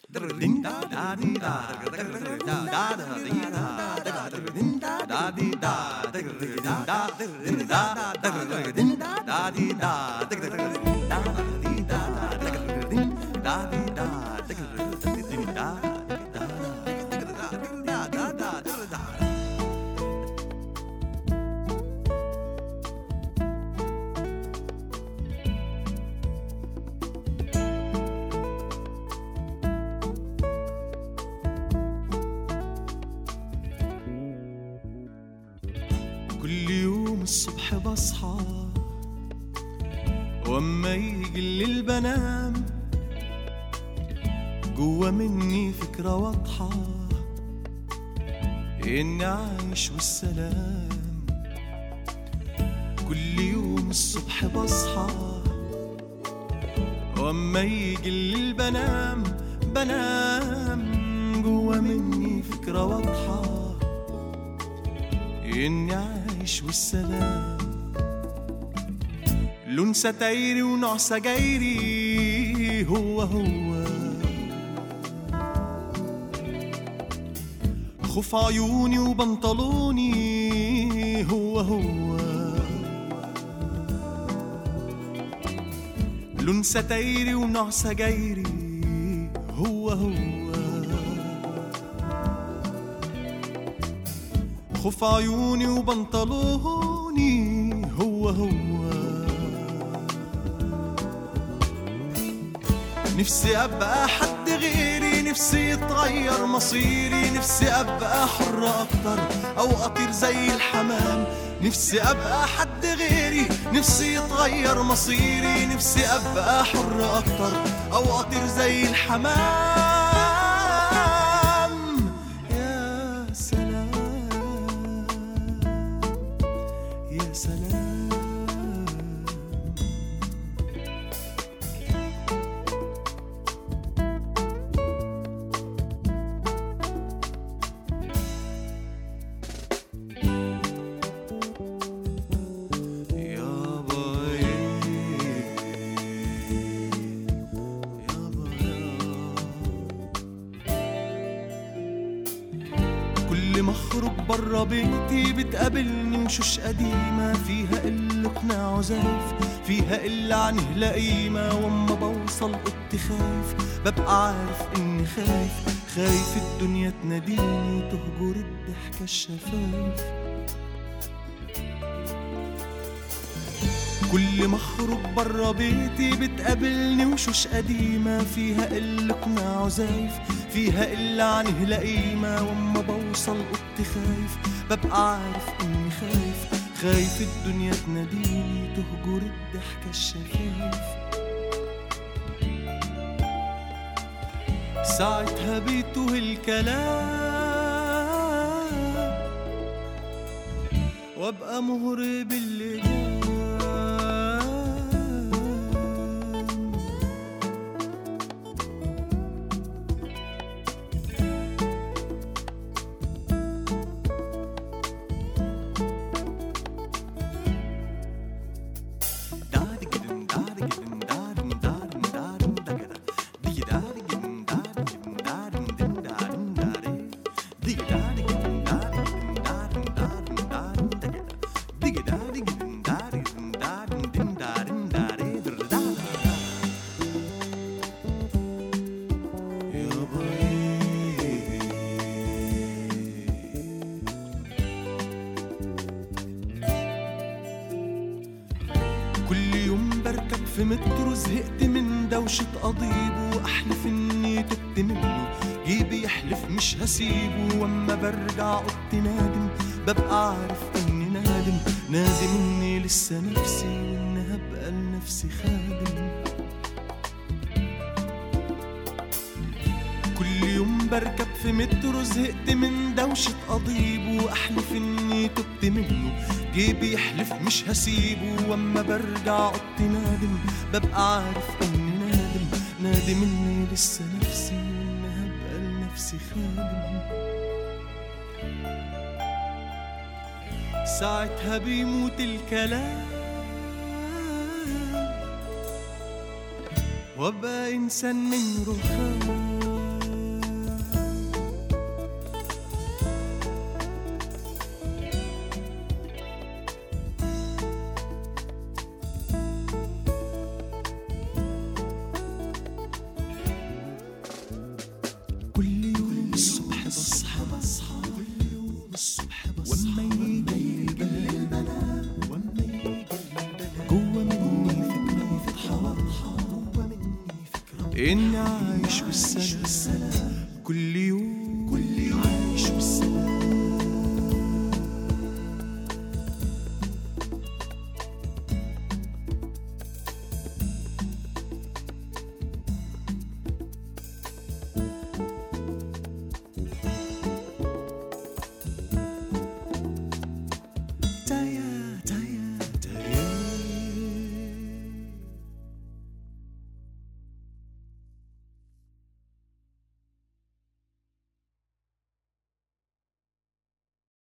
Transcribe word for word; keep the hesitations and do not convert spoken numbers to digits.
كل يوم الصبح بصحى واما يجي الليل بنام، جوا مني فكرة واضحة اني عايش والسلام. كل يوم الصبح بصحى واما يجي الليل بنام بنام، جوا مني فكرة واضحة اني عايش والسلام. لون ستايري ونوع سجايري هو هو، خوف عيوني وبنطلوني هو هو. لون ستايري ونوع سجايري هو هو، خوف عيوني وبنطلوني هو هو. نفسي أبقى حد غيري، نفسي يتغير مصيري، نفسي أبقى حر أكتر أو أطير زي الحمام. نفسي أبقى حد غيري، نفسي يتغير مصيري، نفسي أبقى حر أكتر أو أطير زي الحمام. يا سلام يا سلام. كل ما اخرج برا بيتي بتقابلني وشوش قديمة، فيها اللي قناع وزايف، فيها اللي عنه لقيمة. واما بوصل اوضتي خايف، ببقى عارف اني خايف، خايف الدنيا تناديني تهجر الضحكة الشفايف. كل ما اخرج برا بيتي بتقابلني وشوش قديمة، فيها اللي قناع وزايف، فيها اللي عنه لقيمة. واما بوصل اوضتي خايف، ببقى عارف اني خايف، خايف الدنيا تناديني تهجر الضحكة الشفايف. ساعتها بيتوه الكلام وابقى مهرب اللي جاي. كل يوم بركب في مترو زهقت من دوشة قضيبه، وأحلف إني تبت منه جيبي يحلف مش هسيبه. واما برجع اوضتي نادم، ببقى عارف إني نادم، نادم إني لسه نفسي وإن هبقى لنفسي خادم. كل يوم بركب في مترو زهقت من دوشة قضيبه، وأحلف إني تبت منه جيبي يحلف مش هسيبه. واما برجع اوضتي نادم، ببقى عارف اني نادم، نادم اني لسه نفسي وان هبقى لنفسي خادم. ساعتها بيموت الكلام وابقى انسان من رخام. إني عايش والسلام كل